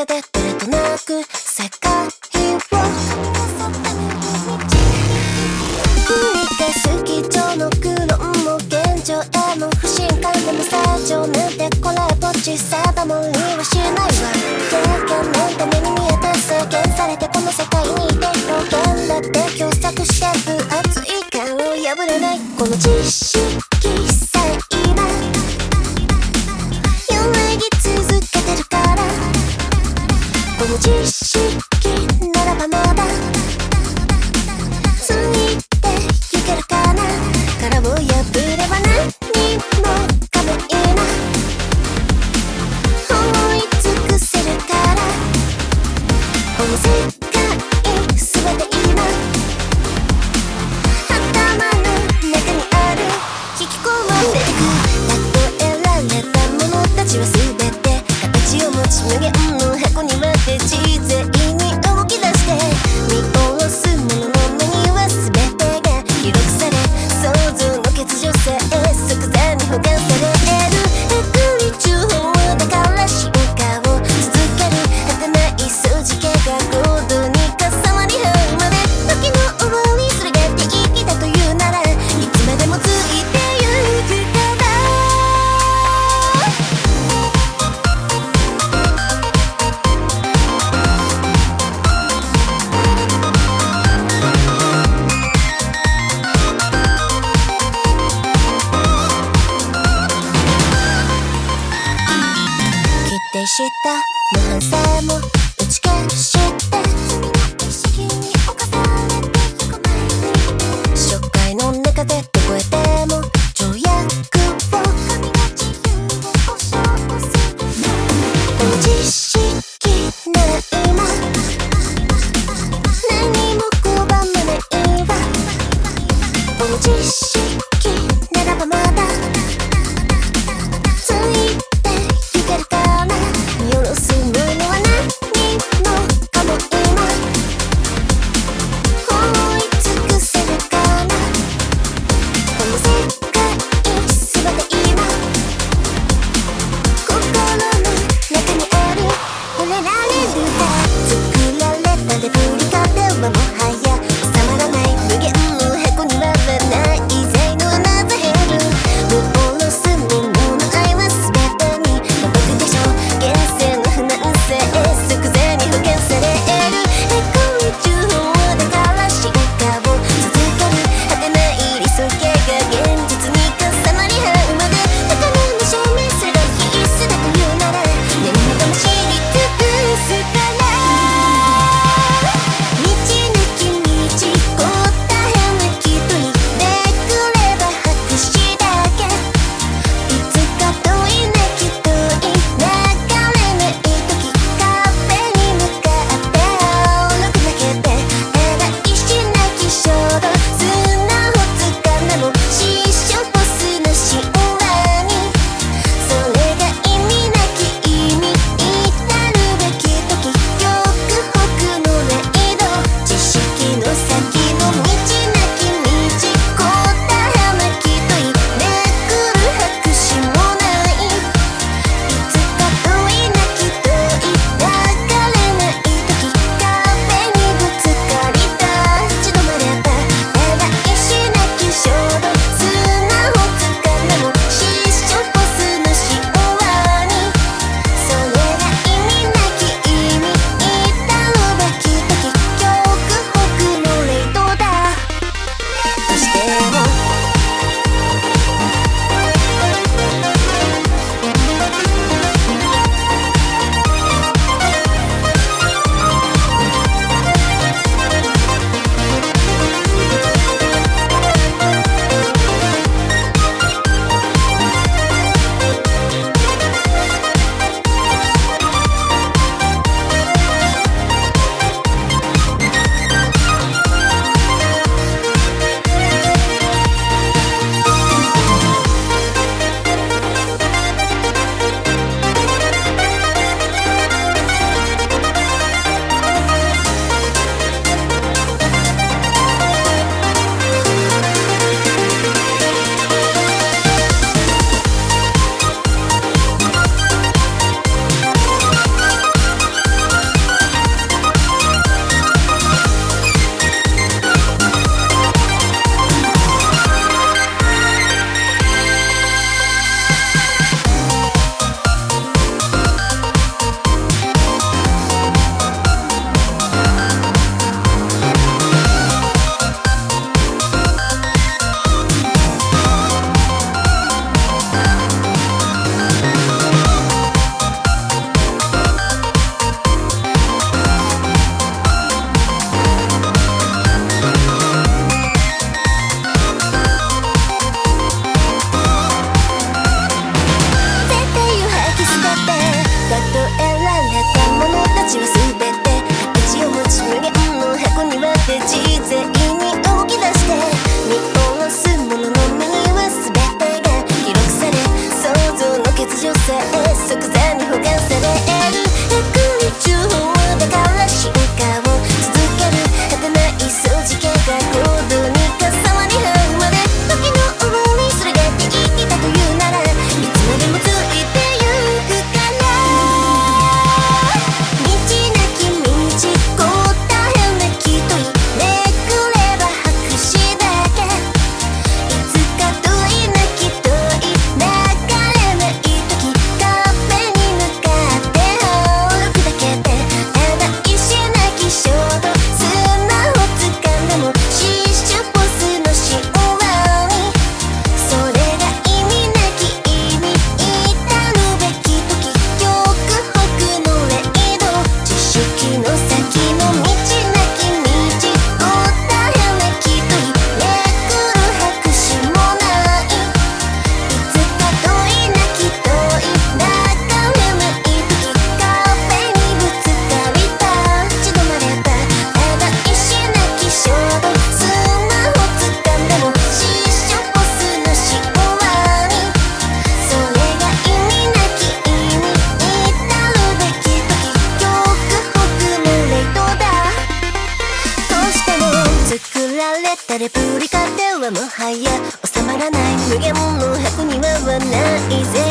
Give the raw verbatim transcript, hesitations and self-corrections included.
中でどれとなく世界を繰り返す基調の苦論も現状への不信感でも正常なんてこれっぽっち定まりはしないわ。経験なんて目に見えて制限されてこの世界にいて表現だって狭窄して分厚い感を破れないこの知識さえ今揺らぎ続けてるからこの知識ならばまだついてゆけるかな殻を破れば何もかもいいな覆い尽くせるからこの世界全て今頭の中にある引き込まれてく例えられたものたちは全て形を持ち無限の箱に割って自然に動き出して見下ろすものの目には全てが記録され想像の欠如さえ即座に保管される悪理中法だから進化を続ける果てない数字系が行動に重なり合うまで時の終わりそれが定義だというならいつまでもついてゆくから否定した無反省も打ち消して罪の意識に侵されてゆく前に初回の中でどこへでも条約を神が自由を保障するこの知識なら今何も拒まないわこの知識ならばまだついてゆけるかな見下ろすものは何もかも日常さえ即座に保管される百里情報だから進化を続ける果てない掃除系が行動にかさまに生まれ時の終わりそれが定義だというならいつまでもついてゆくから道なき道答えなき問いめくれば白紙だけいつか遠いなき遠い流れない時カフェに向かって歩くだけでただ石なき衝動スマホ掴んでもシッシュポスのし終わりそれが意味なき意味至るべき時極北のレイド知識の先の道なき道答えなき問いめくる白紙もないいつか遠いなき遠い流れない時カフェにぶつかり立ち止まればただ石なき衝動スマホ掴んでもシッシュポスのし終わりそれが意味なき意味至るべき時極北のレイドだどうしても作られたレプリカではもはや収まらない無限の箱にはないぜ